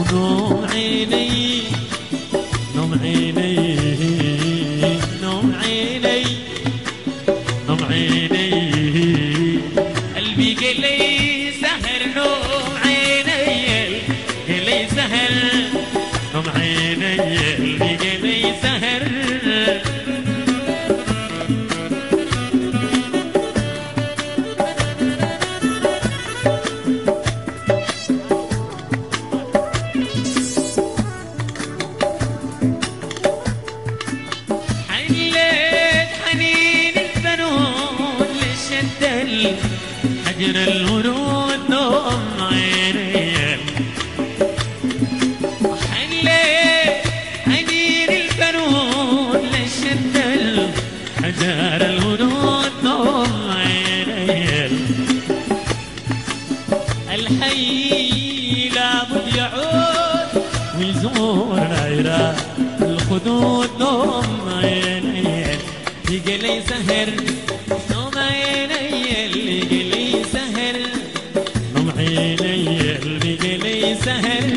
ونوم عيني نوم عيني نوم عيني نوم عيني قلبي قلي سهر نوم عيني قلي سهر نوم عيني قلبي قلي سهر حجر الورود نوم عيني حليت حنين البنون لشد حجر الورود نوم عيني الحي لابد يعود ويزور العراق الخدود نوم عيني يقلي سهر نوم عيني اللي قلي سهر نوم عيني اللي قلي سهر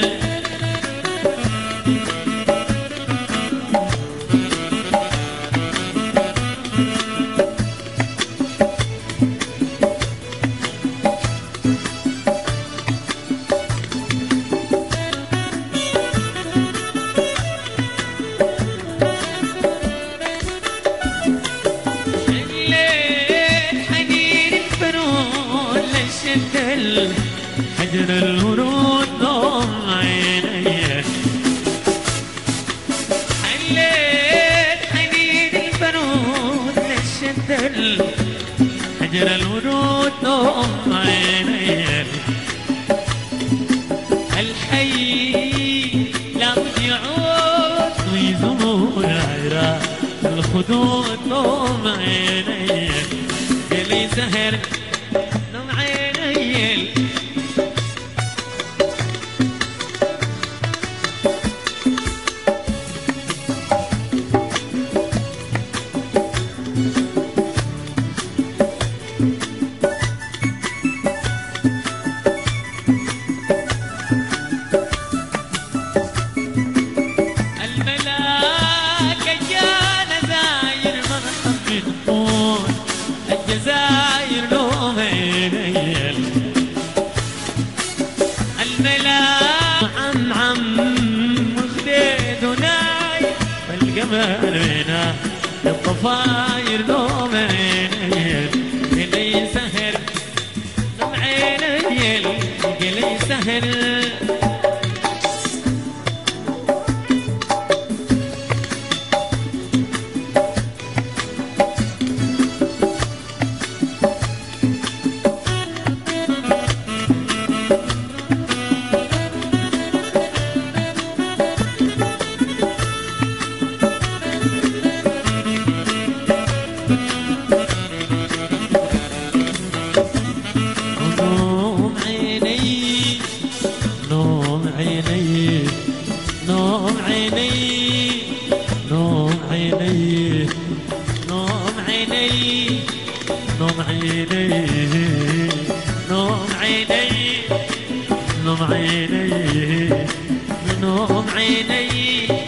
حجر الورود نوم عيني حليت حنين البنود للشدل حجر الورود نوم عيني الحي لابد يعود ويزور العراق الخدود نوم عيني قلي سهر نوم عيني الجزائر نوم عيني الملا عم وخديد وناي والقمر بينا الضفاير نوم عيني قلي سهر نوم عيني قلي سهر نوم عيني نوم عيني نوم عيني نوم عيني نوم عيني نوم عيني نوم عيني نوم عيني نوم عيني